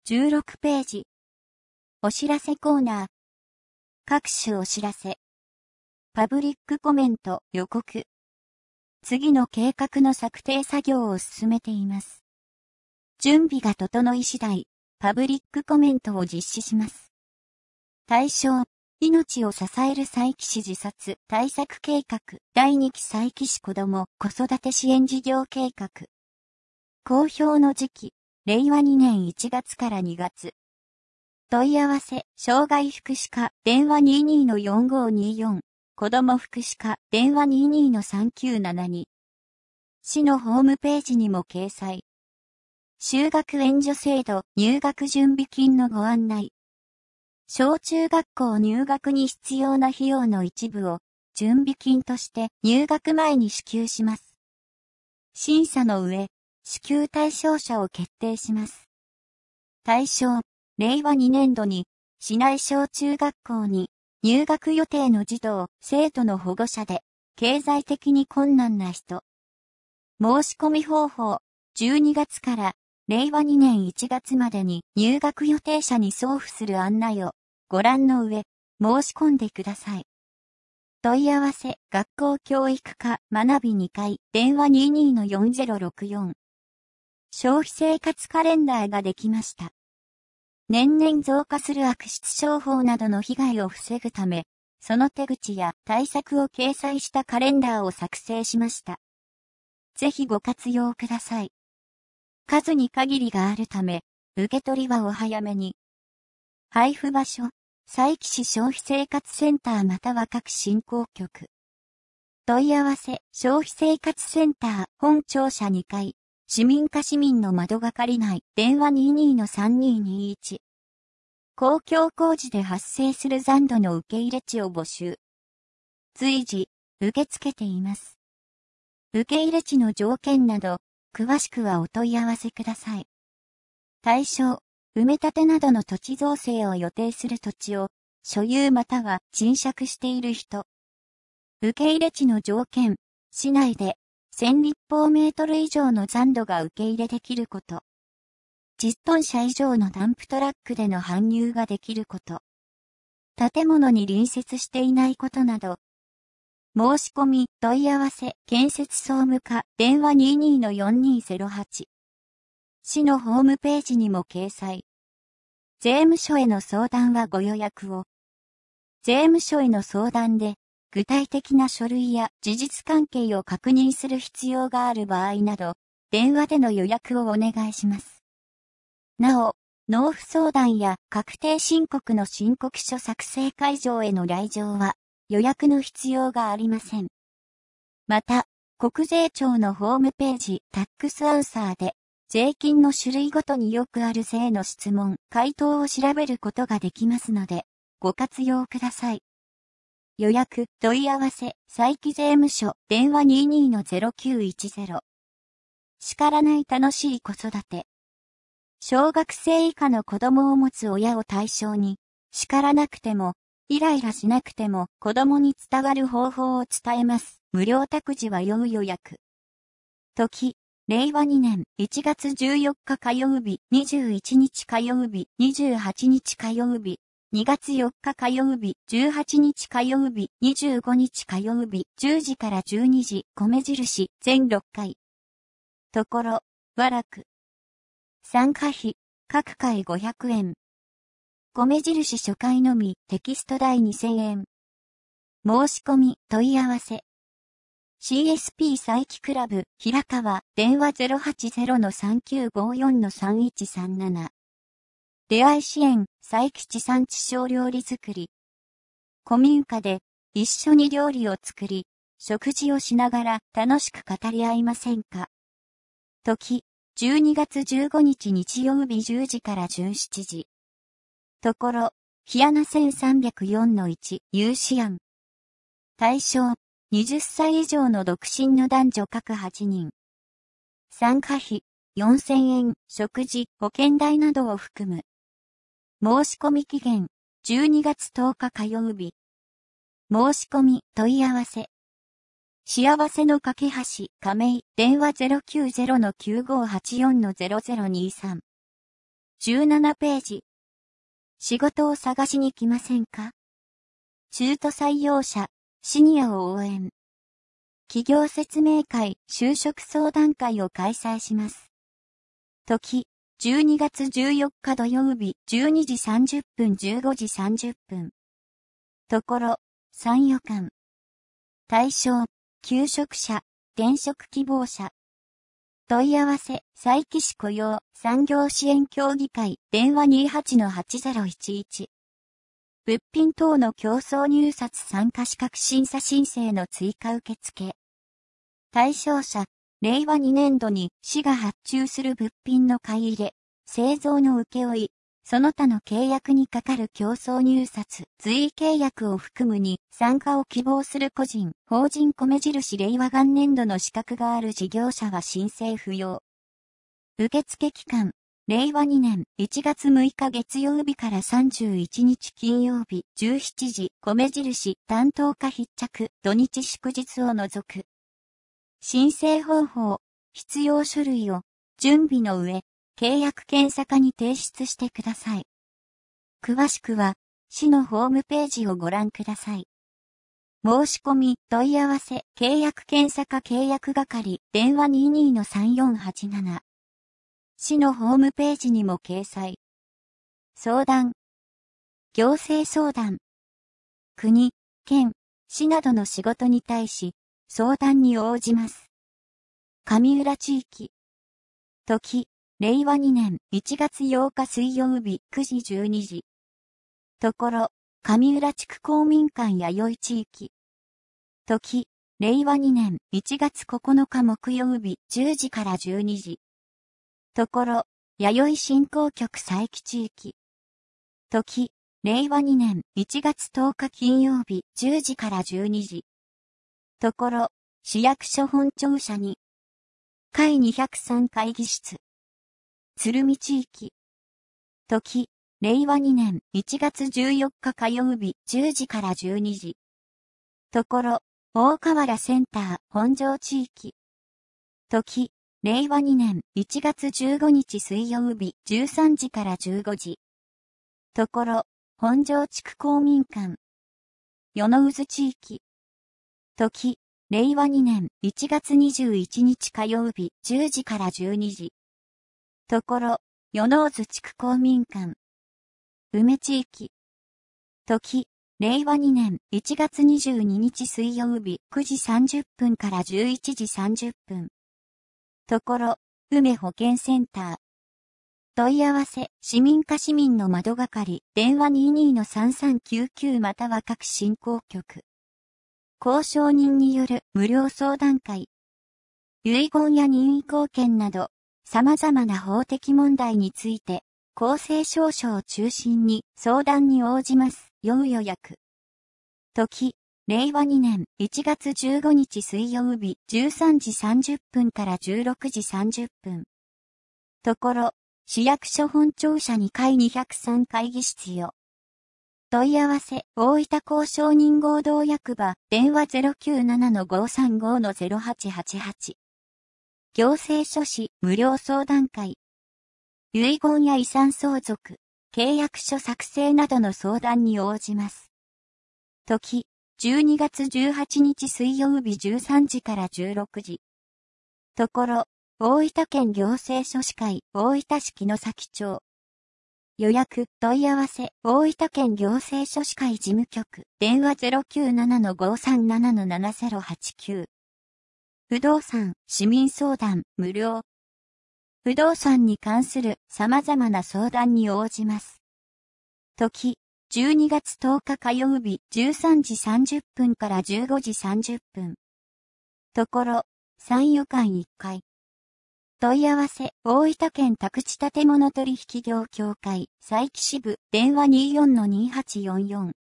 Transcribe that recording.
16ページ。お知らせコーナー。各種お知らせ。パブリックコメント予告。次の計画の策定作業を進めています。準備が整い次第、パブリックコメントを実施します。対象、命を支える佐伯市自殺対策計画第2期佐伯市子ども子育て支援事業計画。公表の時期、令和2年1月から2月。問い合わせ、障害福祉課、電話 22-4524、子ども福祉課、電話 22-3972。市のホームページにも掲載。就学援助制度、入学準備金のご案内。小中学校入学に必要な費用の一部を、準備金として入学前に支給します。審査の上、支給対象者を決定します。対象、令和2年度に、市内小中学校に、入学予定の児童、生徒の保護者で、経済的に困難な人。申し込み方法、12月から、令和2年1月までに入学予定者に送付する案内を、ご覧の上、申し込んでください。問い合わせ、学校教育課、学び2階、電話 22-4064。消費生活カレンダーができました。年々増加する悪質商法などの被害を防ぐため、その手口や対策を掲載したカレンダーを作成しました。ぜひご活用ください。数に限りがあるため、受け取りはお早めに。配布場所、佐伯市消費生活センターまたは各振興局。問い合わせ、消費生活センター本庁舎2階。市民課市民の窓がかり内、電話 22-3221。公共工事で発生する残土の受け入れ地を募集。随時、受け付けています。受け入れ地の条件など、詳しくはお問い合わせください。対象、埋め立てなどの土地造成を予定する土地を、所有または賃借している人。受け入れ地の条件、市内で、1000立方メートル以上の残土が受け入れできること。10トン車以上のダンプトラックでの搬入ができること。建物に隣接していないことなど。申し込み、問い合わせ、建設総務課、電話 22-4208。市のホームページにも掲載。税務署への相談はご予約を。税務署への相談で、具体的な書類や事実関係を確認する必要がある場合など、電話での予約をお願いします。なお、納付相談や確定申告の申告書作成会場への来場は予約の必要がありません。また、国税庁のホームページタックスアンサーで、税金の種類ごとによくある税の質問、回答を調べることができますので、ご活用ください。予約、問い合わせ、佐伯税務署、電話 22-0910。叱らない楽しい子育て。小学生以下の子供を持つ親を対象に、叱らなくても、イライラしなくても子供に伝わる方法を伝えます。無料託児は要予約。時、令和2年1月14日火曜日、21日火曜日、28日火曜日。2月4日火曜日、18日火曜日、25日火曜日、10時から12時、米印、全6回。ところ、和楽。参加費、各回500円。米印初回のみ、テキスト代2000円。申し込み、問い合わせ。CSP 佐伯クラブ、平川、電話 080-3954-3137。出会い支援、佐伯地産地消料理作り。古民家で一緒に料理を作り、食事をしながら楽しく語り合いませんか。時、12月15日日曜日10時から17時。ところ、檜穴線304-1、有志案。対象、20歳以上の独身の男女各8人。参加費、4000円、食事、保険代などを含む。申し込み期限、12月10日火曜日。申し込み、問い合わせ。幸せの架け橋、亀井、電話 090-9584-0023。 17ページ。仕事を探しに来ませんか？中途採用者、シニアを応援。企業説明会、就職相談会を開催します。時、12月14日土曜日、12時30分15時30分。ところ、3予間。対象、求職者、転職希望者。問い合わせ、佐伯市雇用、産業支援協議会、電話 28-8011。物品等の競争入札参加資格審査申請の追加受付。対象者、令和2年度に市が発注する物品の買い入れ、製造の請負、その他の契約にかかる競争入札、随意契約を含むに参加を希望する個人、法人米印令和元年度の資格がある事業者は申請不要。受付期間、令和2年1月6日月曜日から31日金曜日17時、米印担当課必着、土日祝日を除く。申請方法、必要書類を準備の上、契約検査課に提出してください。詳しくは、市のホームページをご覧ください。申し込み、問い合わせ、契約検査課契約係、電話 22-3487。市のホームページにも掲載。相談。行政相談。国、県、市などの仕事に対し、相談に応じます。上浦地域。時。令和2年1月8日水曜日9時12時。ところ、上浦地区公民館弥生地域。時、令和2年1月9日木曜日10時から12時。ところ、弥生振興局佐伯地域。時、令和2年1月10日金曜日10時から12時。ところ、市役所本庁舎に。会203会議室。鶴見地域。時、令和2年1月14日火曜日10時から12時。ところ、大河原センター本庄地域。時、令和2年1月15日水曜日13時から15時。ところ、本庄地区公民館。与野渦地域。時、令和2年1月21日火曜日10時から12時。ところ、与野渦地区公民館。梅地域。時、令和2年1月22日水曜日9時30分から11時30分。ところ、梅保健センター。問い合わせ、市民課市民の窓係、電話 22-3399 または各振興局。交渉人による無料相談会。遺言や任意後見など、様々な法的問題について、公正証書を中心に相談に応じます。要予約。時、令和2年1月15日水曜日13時30分から16時30分。ところ、市役所本庁舎2階203会議室よ。問い合わせ、大分交渉人合同役場、電話 097-535-0888。行政書士無料相談会。遺言や遺産相続、契約書作成などの相談に応じます。時、12月18日水曜日13時から16時。ところ、大分県行政書士会、大分市城崎町。予約、問い合わせ、大分県行政書士会事務局、電話 097-537-7089。不動産、市民相談、無料。不動産に関する様々な相談に応じます。時、12月10日火曜日13時30分から15時30分。ところ、3予間1回。問い合わせ、大分県宅地建物取引業協会、佐伯支部、電話 24-2844。